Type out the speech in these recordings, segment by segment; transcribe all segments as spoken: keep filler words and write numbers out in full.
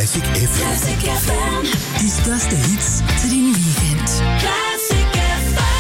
Classic F M. Classic F M. De største hits til din weekend. Classic F M.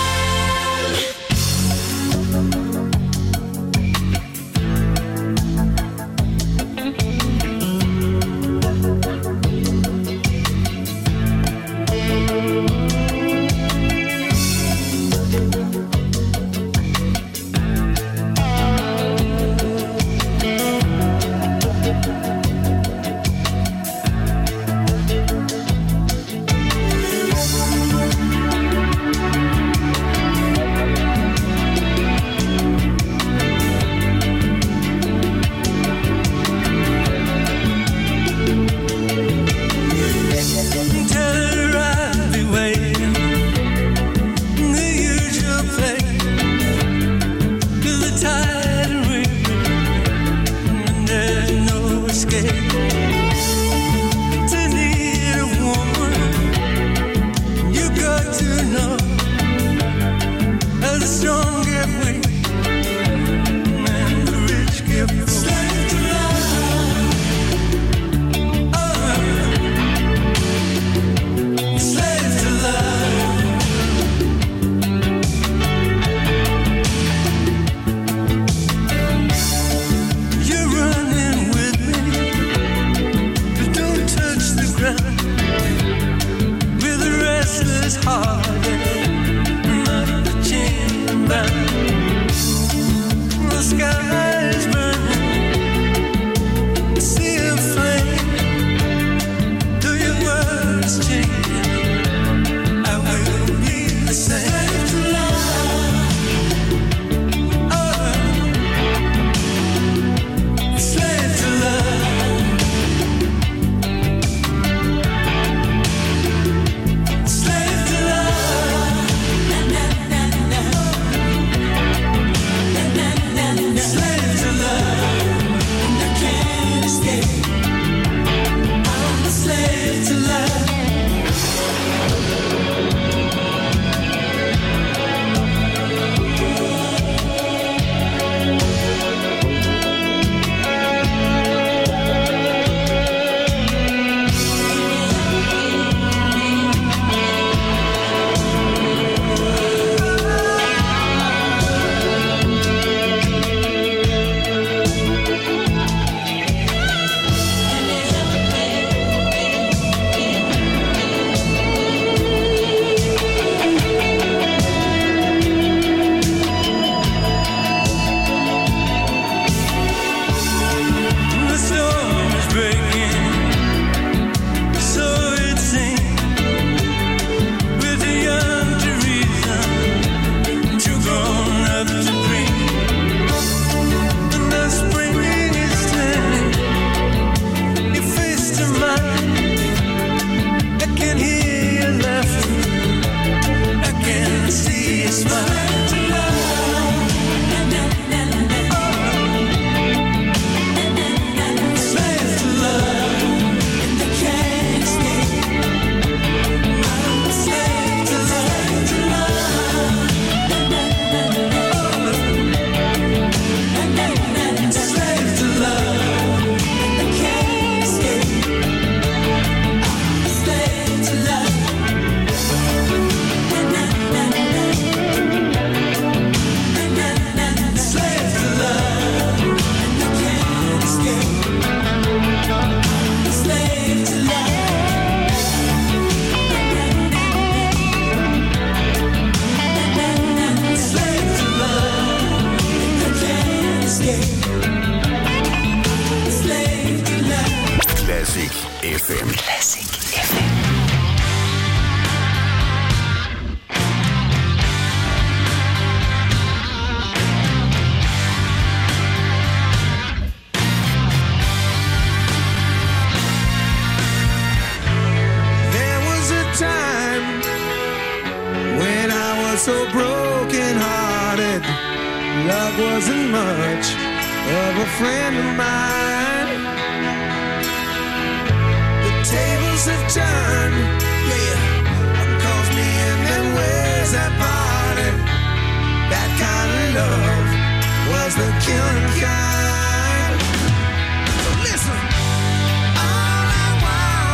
Killing kind. So listen, all I want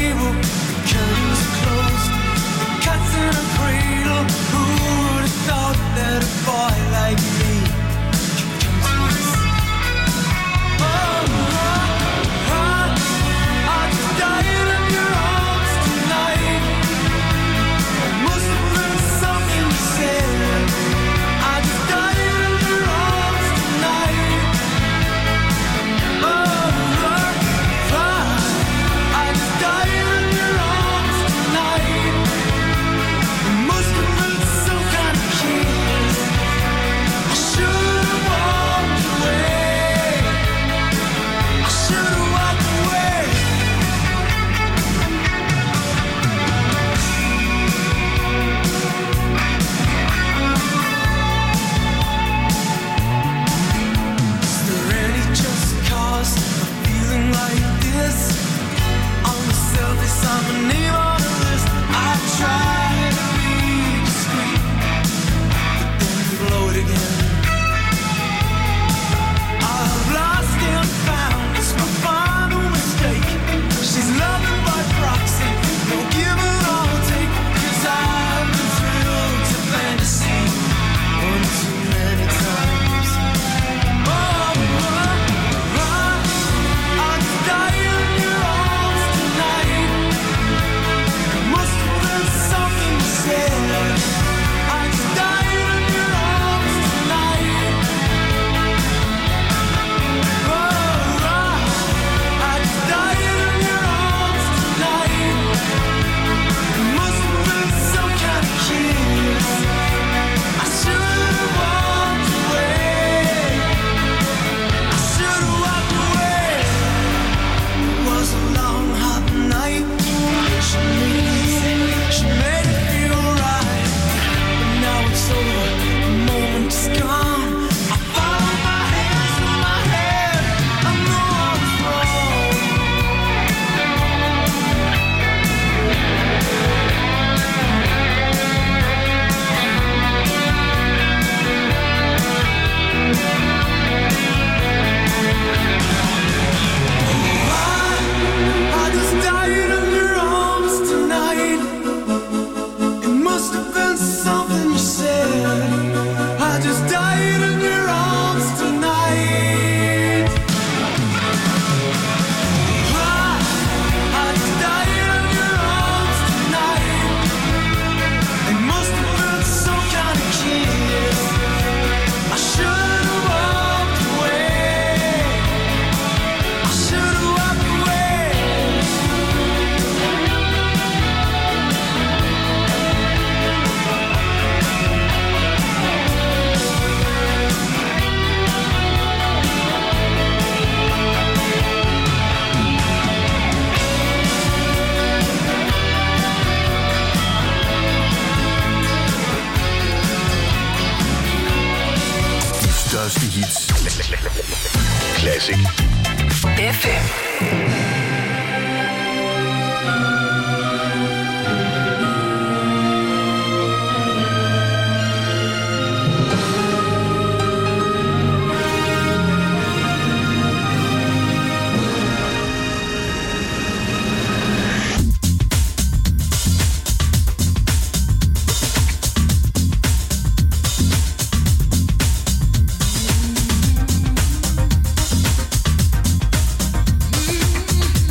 table, the curtains are closed, the cat's in a cradle. Who would have thought that a boy like me could come to this? Oh, oh, oh, I just died in your arms tonight. It must have been something you said. I just died in your arms tonight. Oh, oh, oh, I just died in your arms tonight. It must have been some kind of kiss. I should have walked away. I should have walked away. Is there any just cause for feeling like this? On the surface, I'm a name on a list. I try to be discreet, but then you blow it again. I've lost and found, it's my final mistake. She's loving by proxy, no give and all take. 'Cause I've been thrilled to fantasy one too many times. Oh, oh, oh, I just died in your arms tonight. It must have been something you said. I just died in your arms tonight. Oh, oh, I just died in your arms tonight. It must have been some kind of kiss. I should have walked away. I should have walked away. It was a long, hot night. She made it easy. She made it feel right. But now it's over. The moment is gone. I follow my hands through my head. I know I was wrong. I just died in your arms tonight. It must have been something you said. I just died in your arms tonight. I just died in your arms tonight. It must have been some kind of kiss. I should have walked away. I should have walked away. De største hits. Classic. F M. I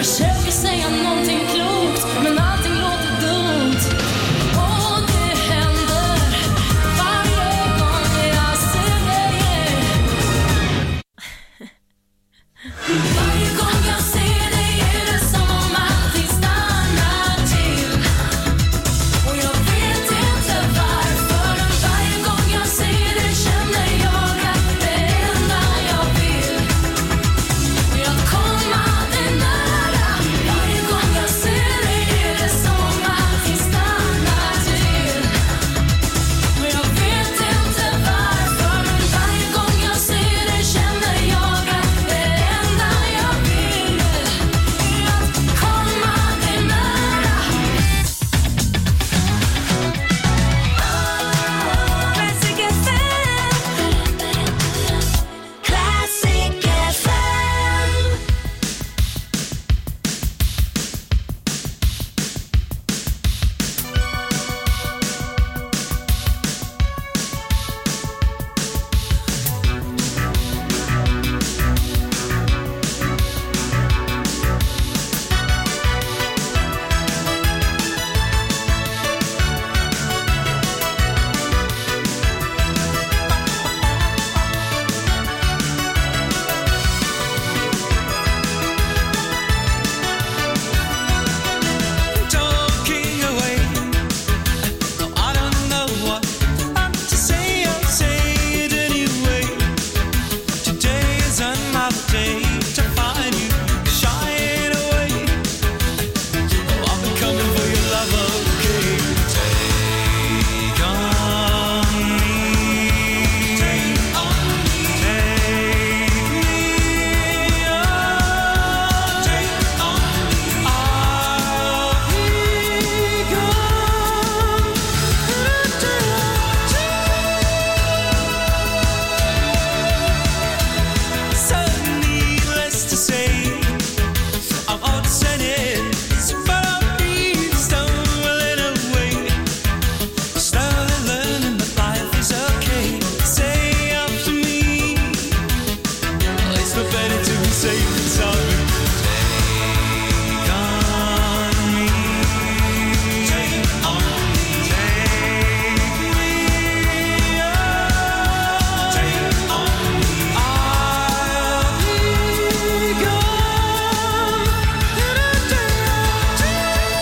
Försöker säga någonting klokt, men allting låter dumt. Och det händer varje gång jag ser dig. Varje gång jag ser dig är det som om allting stannar till. Och jag vet inte varför. Varje gång jag ser dig känner jag att det enda jag vill är att komma dig nära. Varje gång jag ser dig är det som om allting stannar till. Och jag vet inte varför. Varje gång jag ser dig känner jag att det enda jag vill är att komma dig nära. Classic F M. Classic F M. Talking away. No, I don't know what to say. I'll say it anyway. Today is another day to find you shying away. Oh, I'll be coming for your love, okay? Take on me. Take on me. Take me on. Take on me. I'll be gone. So needless to say, I'm on sentence, but I'll be stumbling away. Slowly learning that life is okay. Say after me, it's no better to be safe than sorry. Take on me. Take on me. Take me on. Take on me. I'll be gone in a day or two.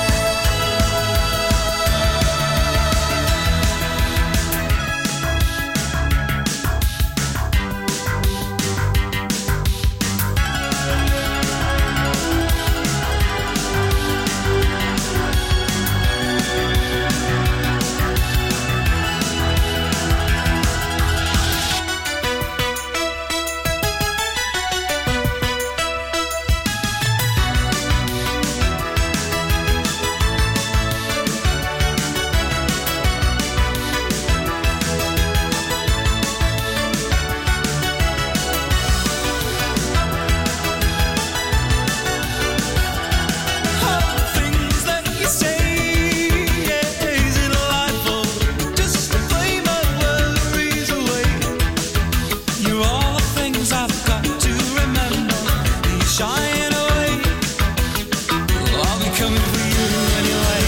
All the things that you say, yeah, is it life or just to play my worries away? You're all the things I've got to remember. Be shying away. Oh, I'll be coming for you anyway.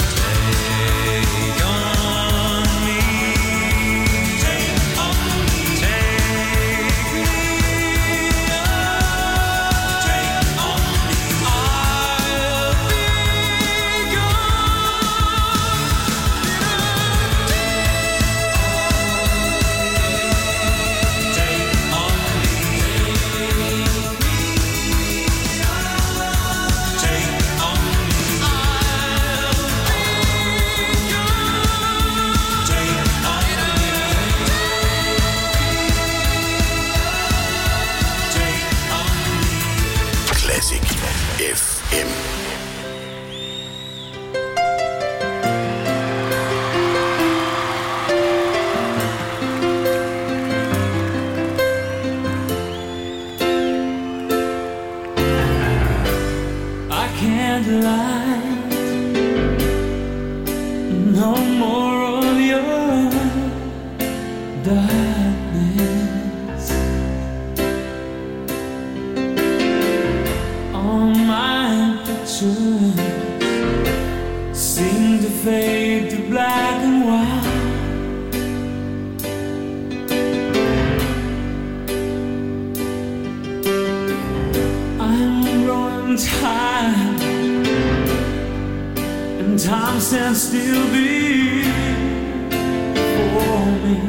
Take on me. Take on me. Take me on. Take on me. I'll be gone in a day. Take on me. darkness on my reflections seem to fade to black and white. I'm growing tired, and time stands still before me.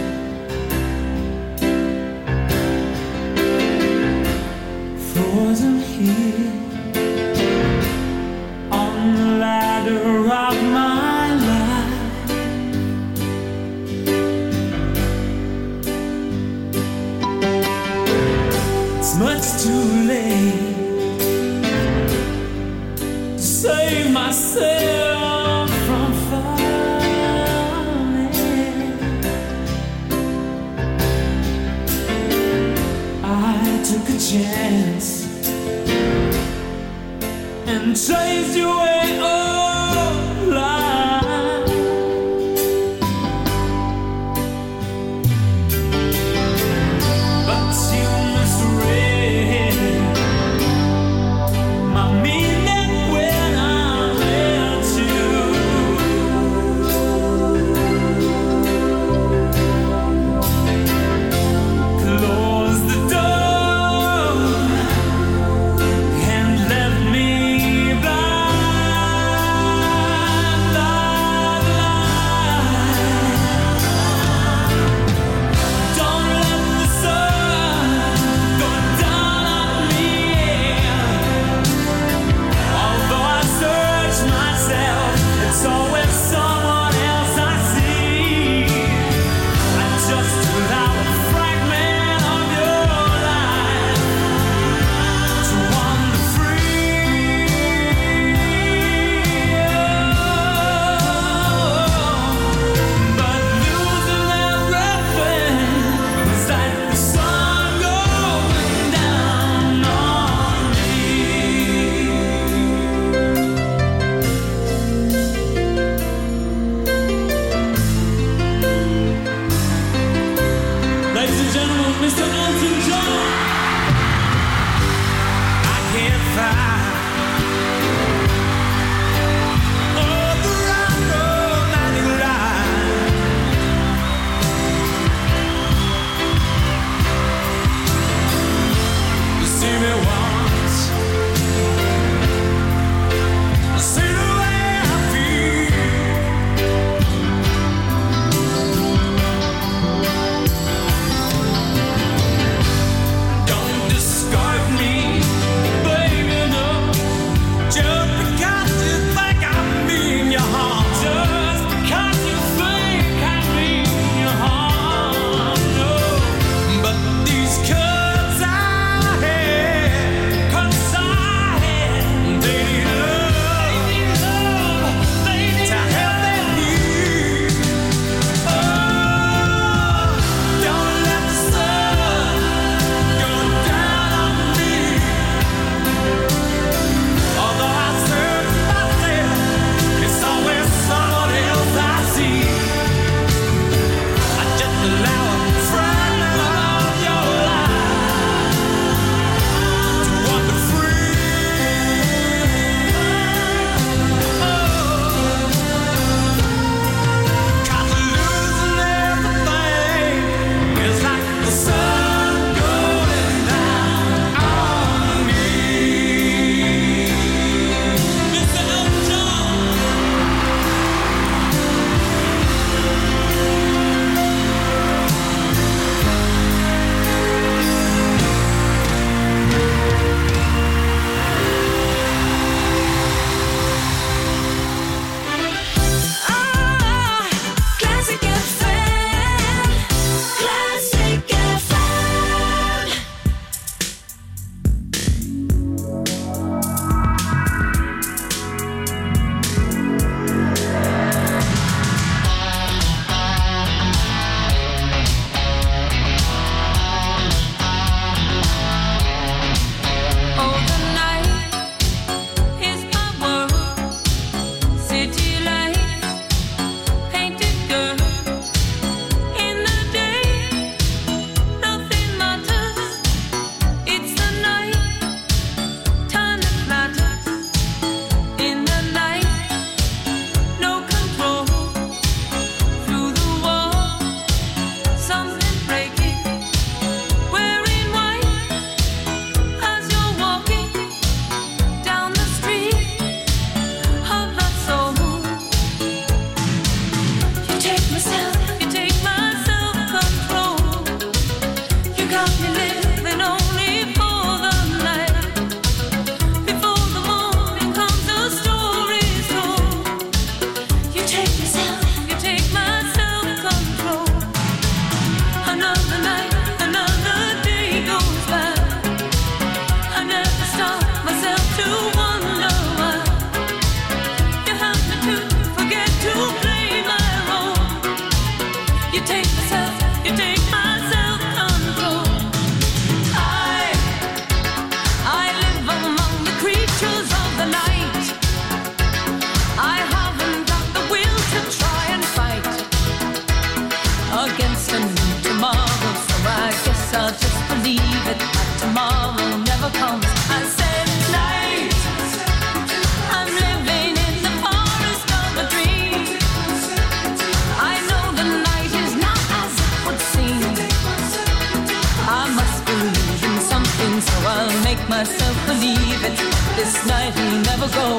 Frozen here on the ladder of my life. It's much too late to save myself from falling. I took a chance and chased you away alive. But you misread my meaning when I met you. Close the door and left me blind. This night will never go.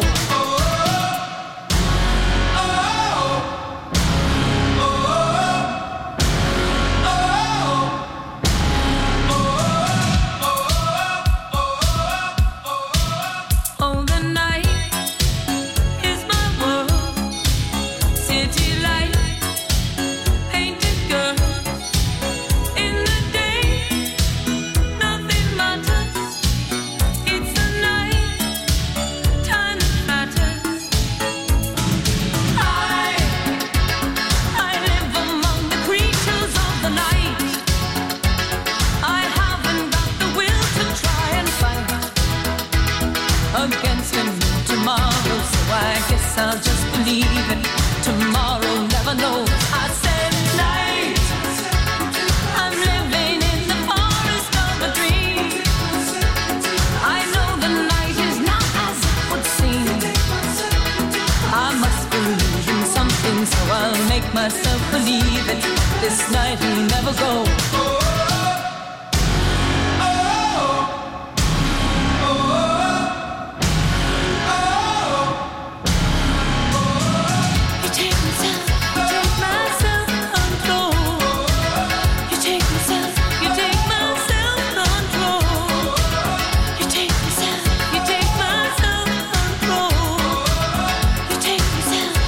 I'll just believe it. Tomorrow never knows. I said night. I'm living in the forest of a dream. I know the night is not as it would seem. I must believe in something, so I'll make myself believe it. This night will never go.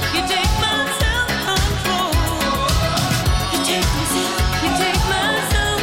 You take myself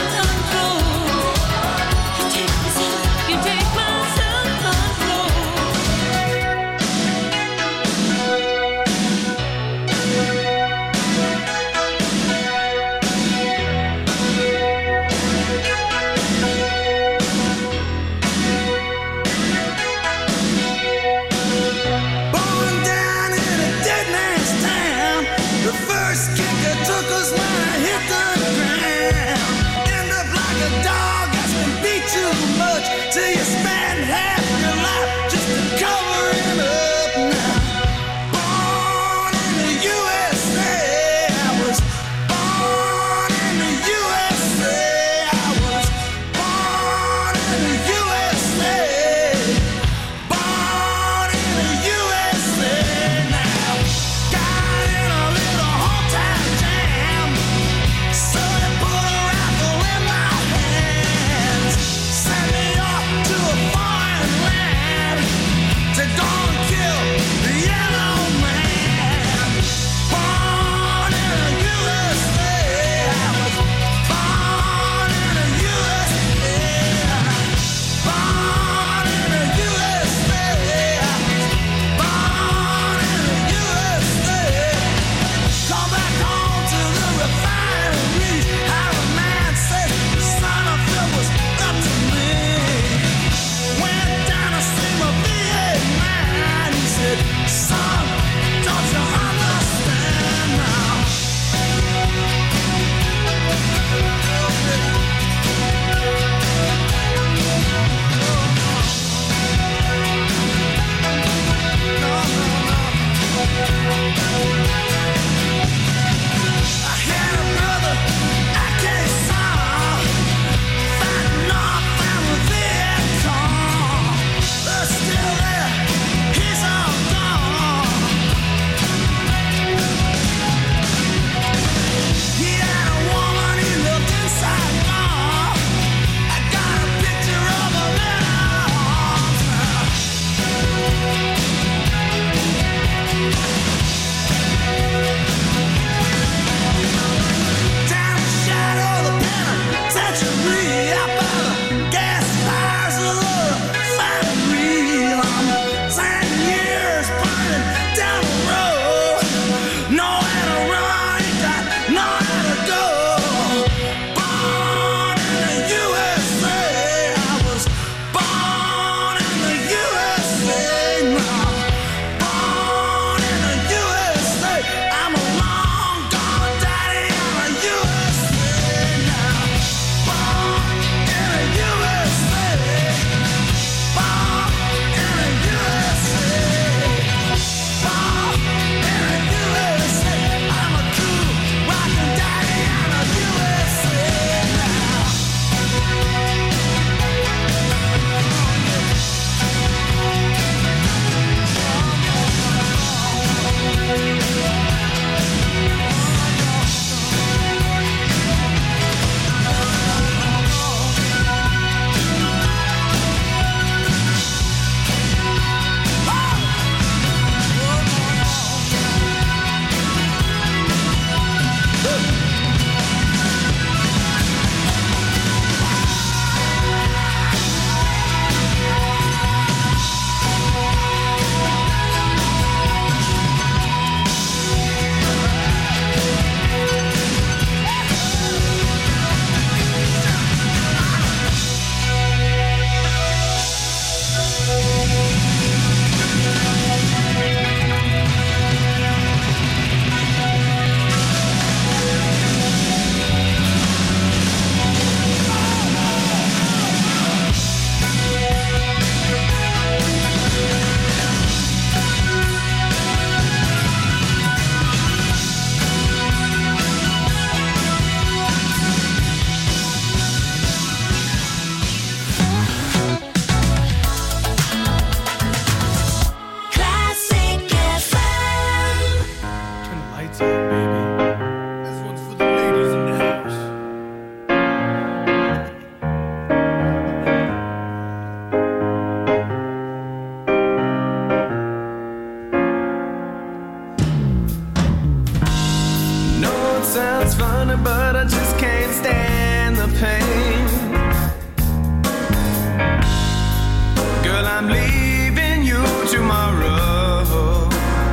tomorrow.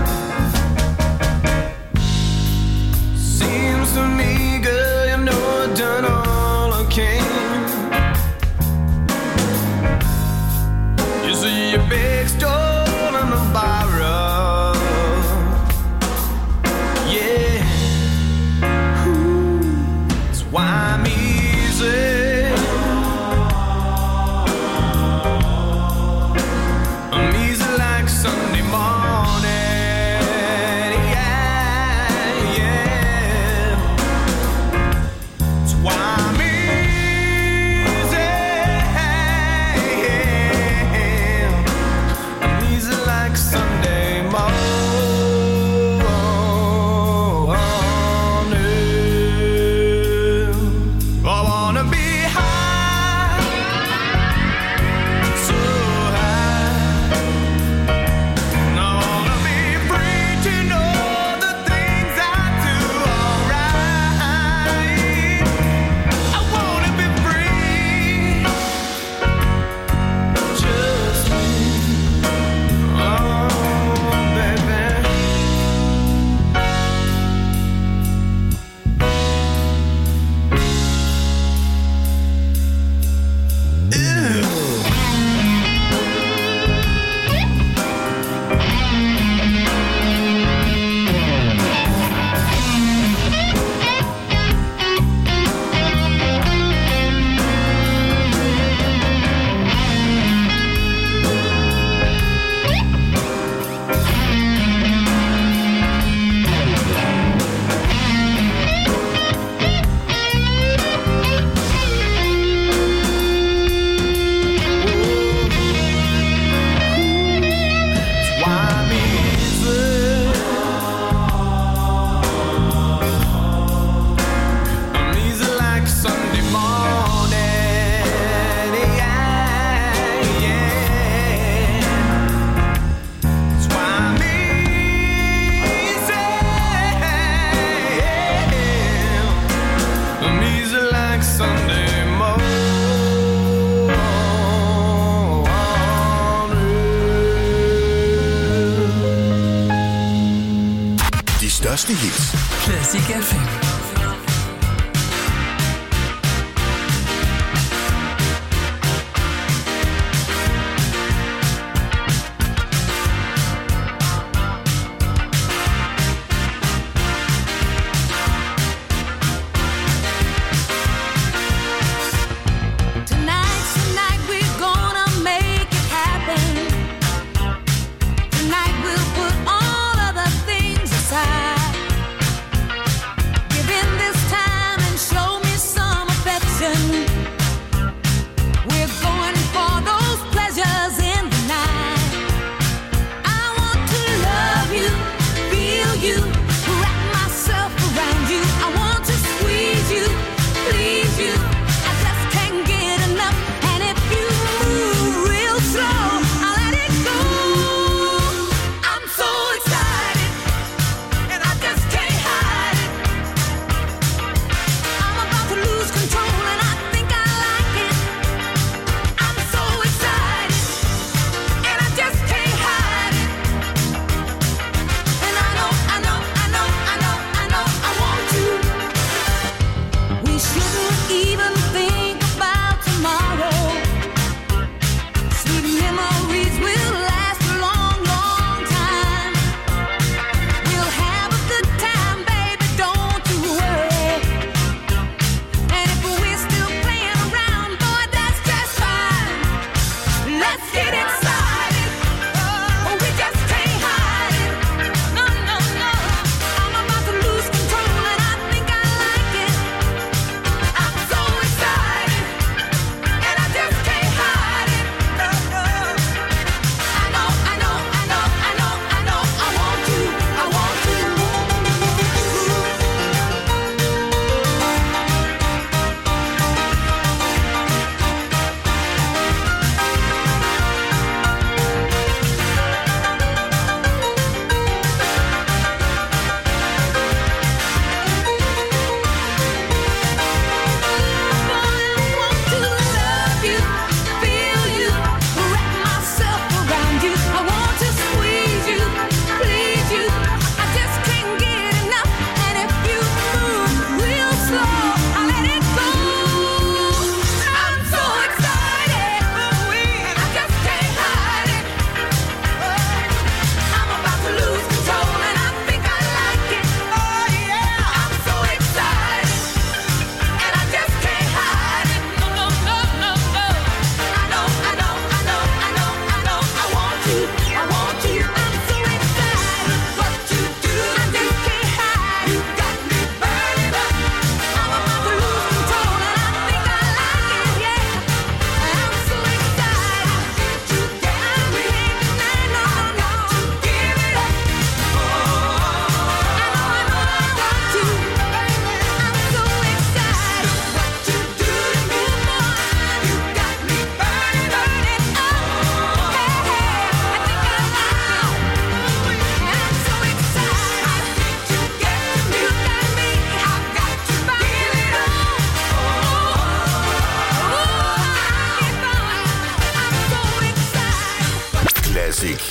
Seems to me, girl, you know I've done all I can. You see a big stone on the borrow. Yeah. Ooh, that's why I'm easy. Sunday morning, yeah, yeah. That's why I'm easy. I'm easy like Sunday morning. I wanna be high, so high. Største hits. Classic F M. Give it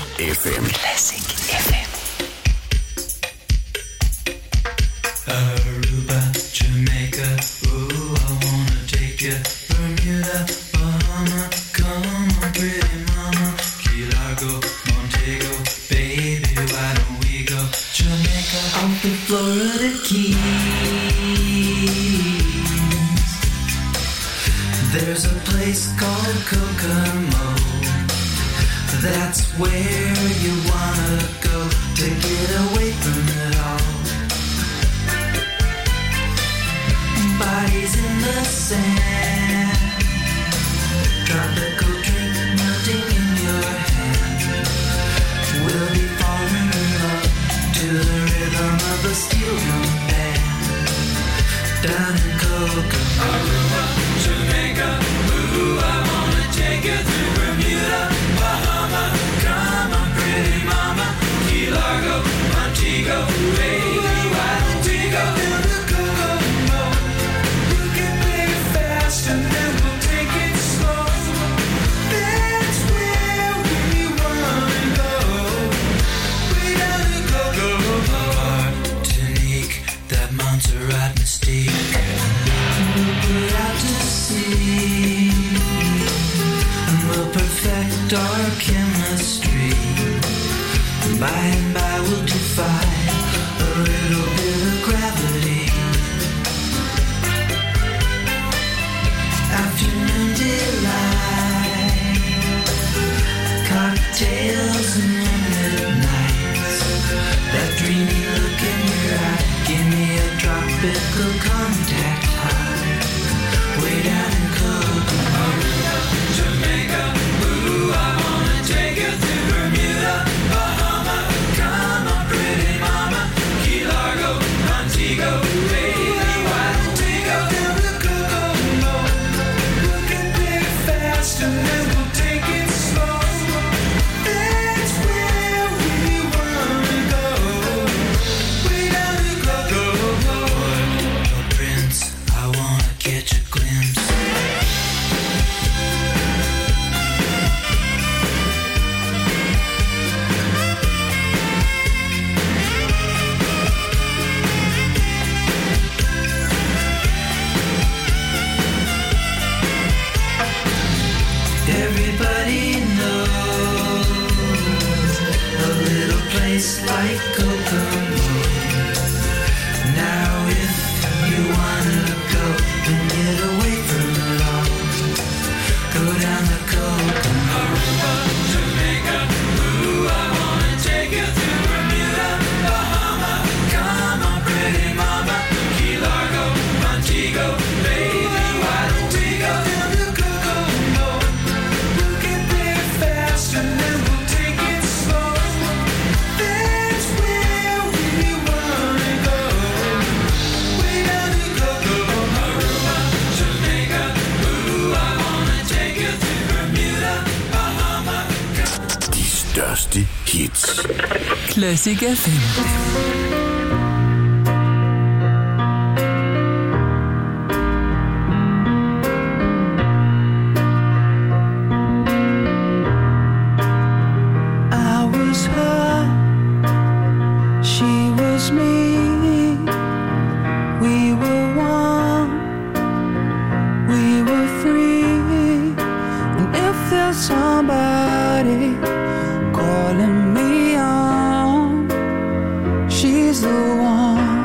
F M. Classic F M. Aruba, Jamaica, ooh, I wanna take you. Bermuda, Bahama, come on, pretty mama. Key Largo, Montego, baby, why don't we go? Jamaica, off the Florida Keys. There's a place called Kokomo. That's where you wanna go to get away from it all. Bodies in the sand, tropical drink melting in your hand. We'll be falling in love to the rhythm of a steel drum band. Down in Kokomo, Aruba, Jamaica, ooh, I wanna take you through Bermuda, Bahama, come on, pretty mama. Key Largo, Montego, baby, why don't we go down to Kokomo? We can play fast and then we'll take it slow. That's where we wanna go. Way down to Kokomo. Martinique, that Montserrat mystique. We'll put out to sea and we'll perfect our chemistry. By and by we'll defy a little bit of gravity. Afternoon delight, cocktails and moonlit nights. That dreamy look in your eye, give me a tropical contact high. Way down in Kokomo, Jamaica, ooh, I wanna take you through Bermuda, Bahama, come on, pretty mama. Key Largo, Montego, baby, why don't we go down to Kokomo? We can play fast and then we'll take it slow. That's where we wanna go. Way down to Kokomo. Oh, Prince, I wanna catch a glimpse. Everybody knows a little place like Kokomo. Now if you wanna go and get away from it all, go down to Kokomo. Aruba, Jamaica, ooh, I wanna take you through Bermuda, Bahama, come on, pretty mama. Key Largo, Montego, baby, why don't we go down to Kokomo? We can play fast and then we'll take it slow. That's where we wanna go. Way down to Kokomo. Aruba, Jamaica, ooh, I wanna take you through Bermuda, Bahama. De største hits. Classic F M. I was her, she was me. We were one, we were free. And if there's somebody calling me on, she's the one.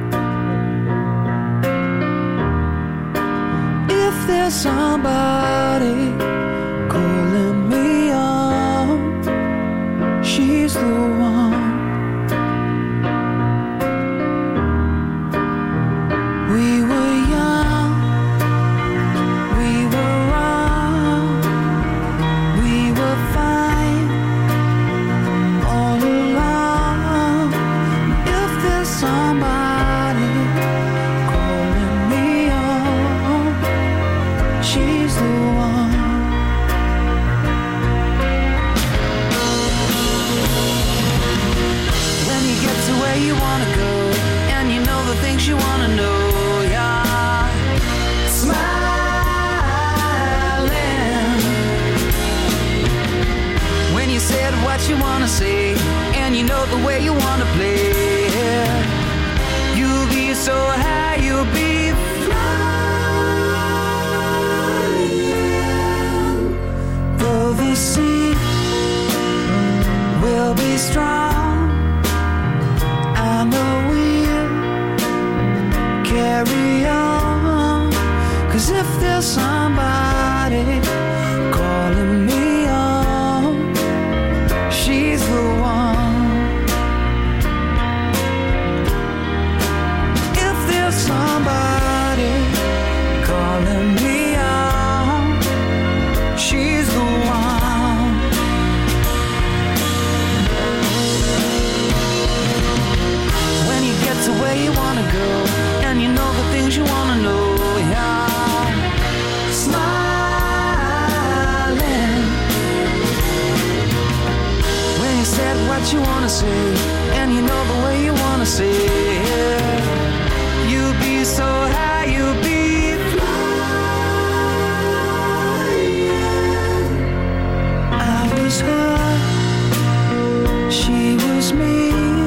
If there's somebody calling me on, she's the one. We were young, we were wrong, we were fine all along. If there's somebody calling me on, she's the one. wanna say, and you know the way you wanna play. You'll be so high, you'll be flying. Though the sea will be strong, I know we'll carry on. 'Cause if there's somebody calling me on, she's the one. If there's somebody calling me on, she's the one. When you get to where you wanna go, and you know the things you wanna know, yeah. Smiling when you said what you wanna say, and you know the way you wanna say it. You'll be so high, you'll be flying. I was her, she was me.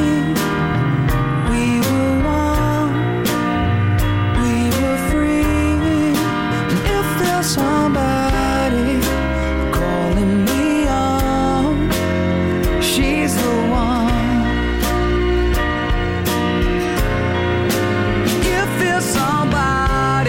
We were one, we were free. And if there's somebody calling me on, she's the one. If there's somebody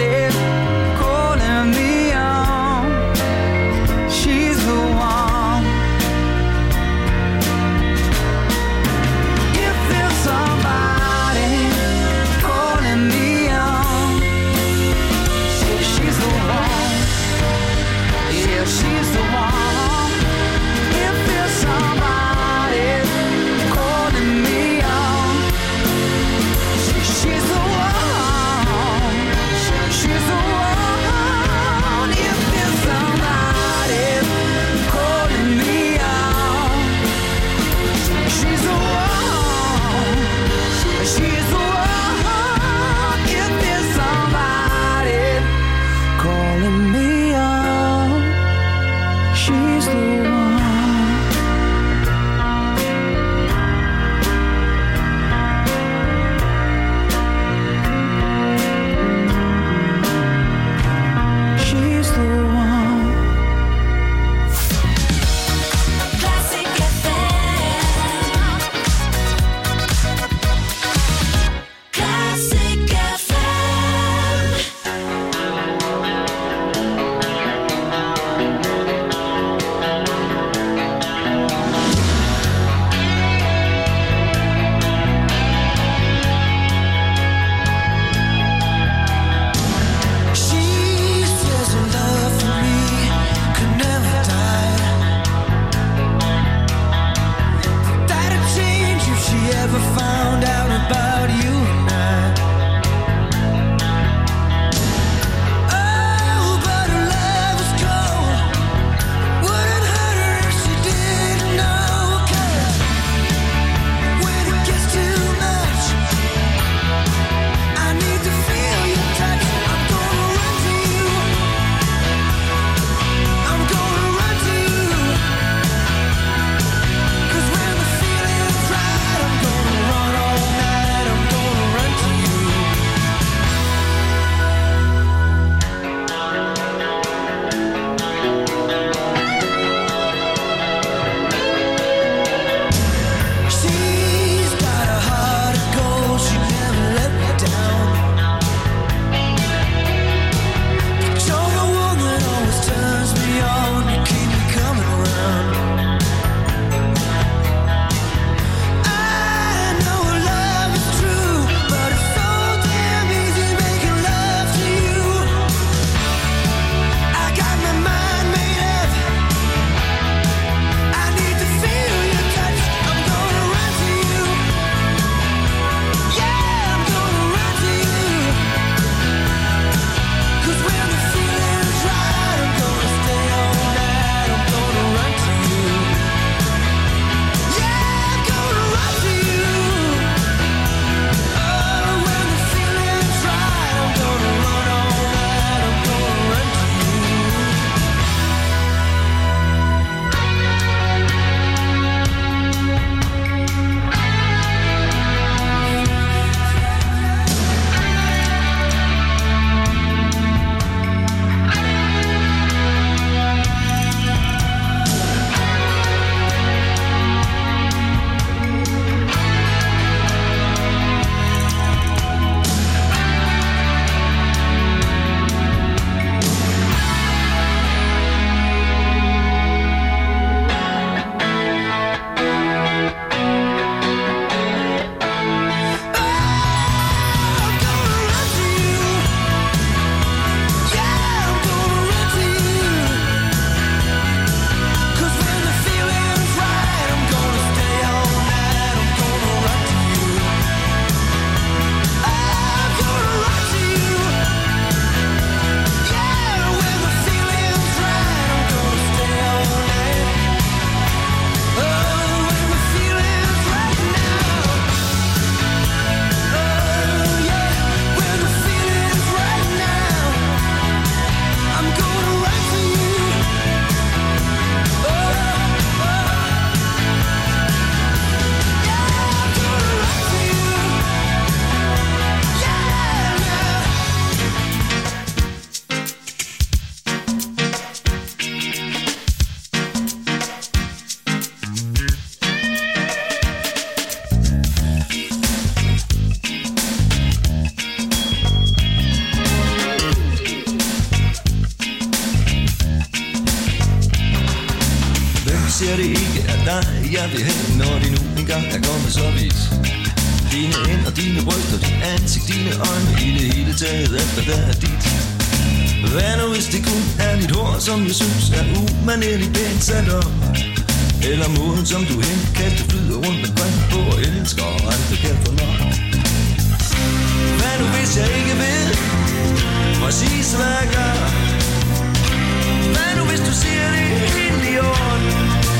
vil hen, når de nu engang er kommet så vidt. Dine hænder, dine bryster, dit ansigt, dine øjne, i det hele taget, alt hvad der er dit. Hvad nu hvis det kun er dit hår, som jeg synes er umanerligt pænt sat op? Eller måden, som du henkaster flyder rundt omkring på og elsker, og aldrig kan få nok. Hvad nu hvis jeg ikke ved præcis hvad jeg gør? Hvad nu hvis du siger det helt i orden?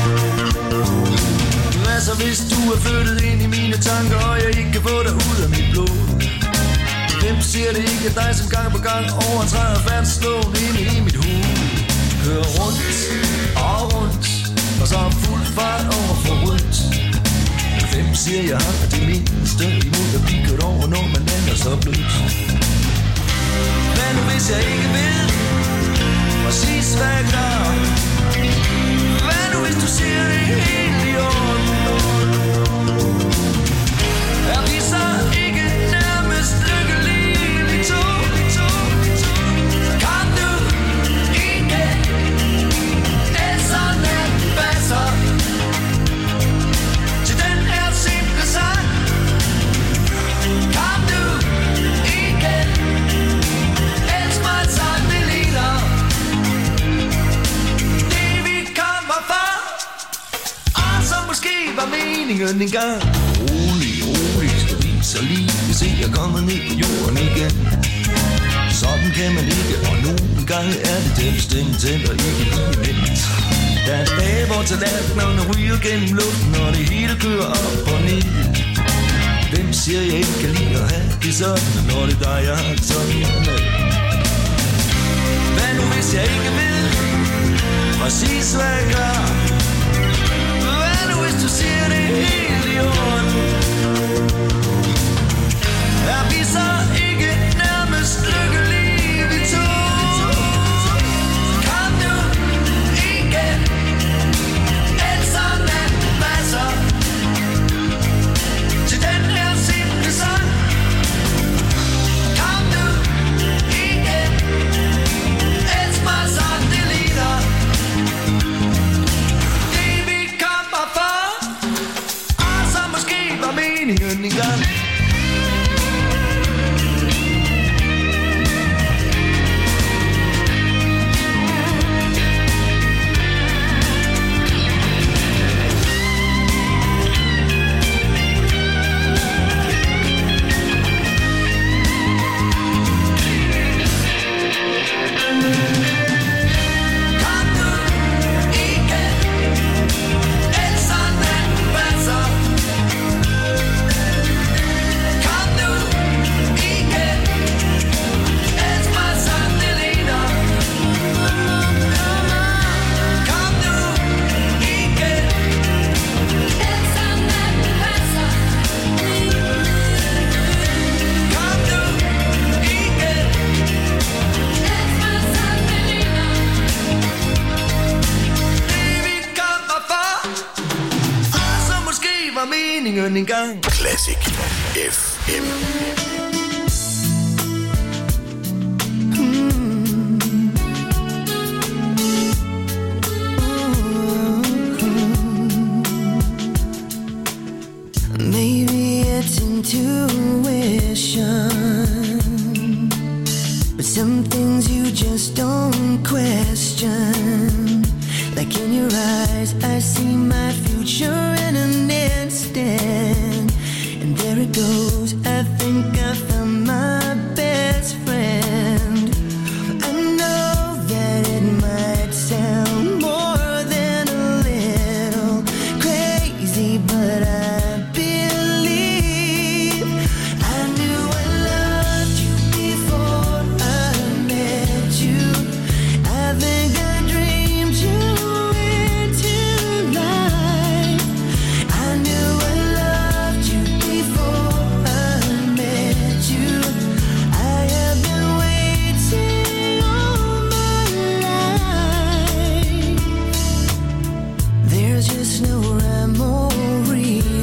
Hvad så hvis du er flyttet ind i mine tanker, og jeg ikke kan få dig ud af mit blod? Hvem siger det ikke dig, som gang på gang overtræder færdsloven inde i mit hoved? Kører rundt og rundt, og så er fuld fart over for rødt. Hvem siger jeg har det mindste imod at blive kørt over, når man lander så blødt? Hvad nu hvis jeg ikke ved præcis hvad jeg gør? Hvad nu hvis du siger det helt i orden? Er vi så ikke nærmest lykkelige, vi to? Kom nu igen, ellers natten passer til den her simple sang. Kom nu igen, elsk mig sådan det ligner det vi kommer for, og som måske var meningen engang. Rolig, rolig, skal vi så lige se jeg kommer ned på jorden igen. Sådan kan man ikke, og nogle gange er det til bestemt til og ikke lige nemt. Der er dage, hvor tallerkenerne ryger gennem luften, og det hele kører op og ned. Hvem siger jeg ikke kan lide at have det sådan, når det er dig, jeg har det sådan med? Hvad nu hvis jeg ikke ved præcis hvad jeg gør? Hvad nu hvis du siger det helt i orden? Er vi så ikke nærmest lykkelige, vi to? Kom nu igen, ellers natten passer til den her simple sang. Kom nu igen, elsk mig sådan det ligner det vi kommer for, og så måske var meningen engang. En gang. Classic F M. Maybe it's intuition, but some things you just don't question. Like in your eyes, I see my future in an instant. And there it goes, I think I found my best friend. I know that it might sound more than a little crazy, but I believe I knew I loved you before I met you. I think I dreamed you into life. I knew I loved you before I met you. I have been waiting all my life. There's just no rhyme or reason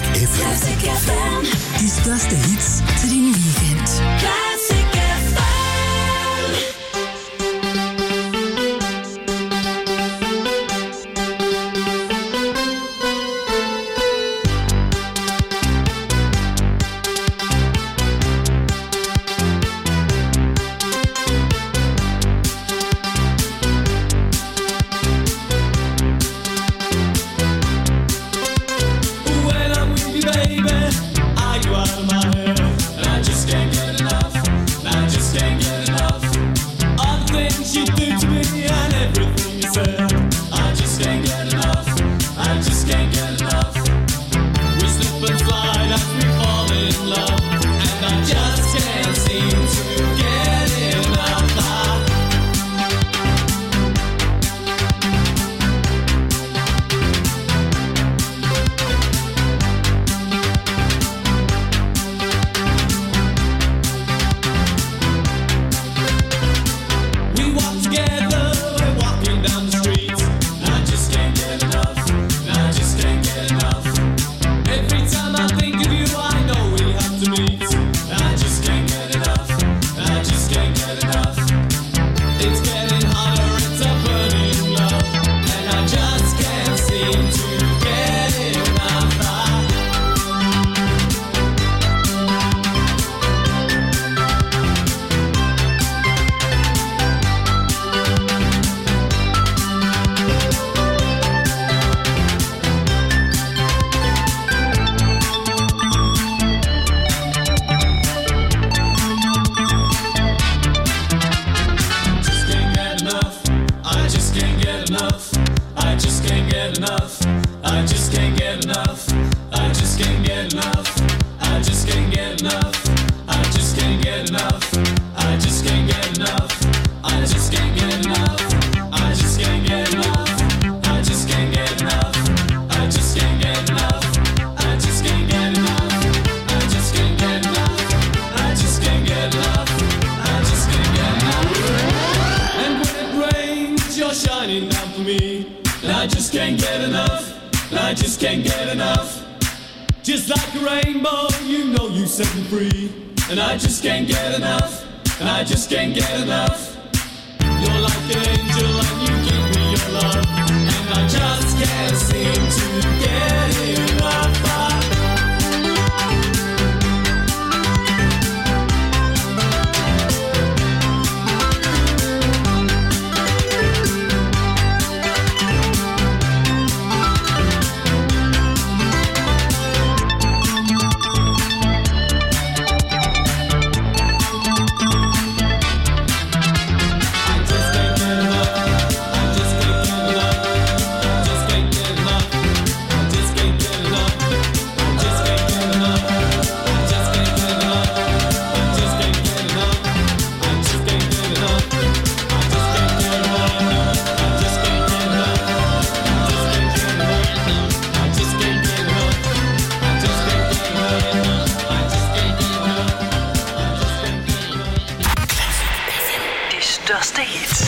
F M. Classic F M. De største hits til din weekend. Classic F M. De største hits.